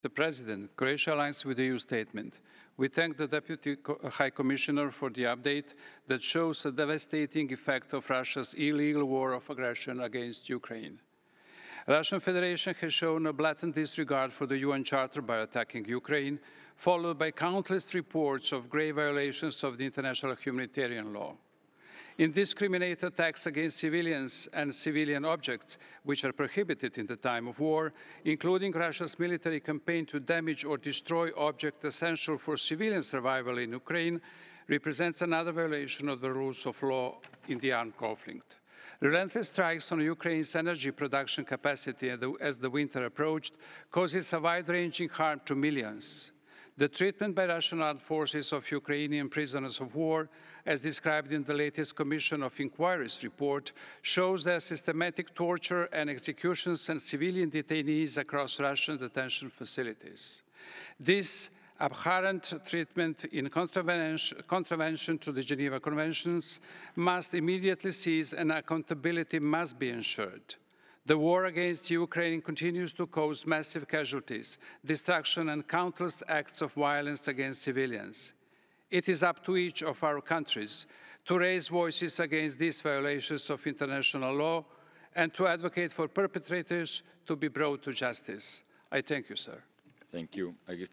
Mr. President, Croatia aligns with the EU statement. We thank the Deputy High Commissioner for the update that shows the devastating effect of Russia's illegal war of aggression against Ukraine. The Russian Federation has shown a blatant disregard for the UN Charter by attacking Ukraine, followed by countless reports of grave violations of the international humanitarian law. Indiscriminate attacks against civilians and civilian objects, which are prohibited in the time of war, including Russia's military campaign to damage or destroy objects essential for civilian survival in Ukraine, represents another violation of the rules of law in the armed conflict. Relentless strikes on Ukraine's energy production capacity as the winter approached causes a wide-ranging harm to millions. The treatment by Russian armed forces of Ukrainian prisoners of war, as described in the latest Commission of Inquiry's report, shows their systematic torture and executions and civilian detainees across Russian detention facilities. This abhorrent treatment in contravention to the Geneva Conventions must immediately cease and accountability must be ensured. The war against Ukraine continues to cause massive casualties, destruction and countless acts of violence against civilians. It is up to each of our countries to raise voices against these violations of international law and to advocate for perpetrators to be brought to justice. I thank you, sir. Thank you.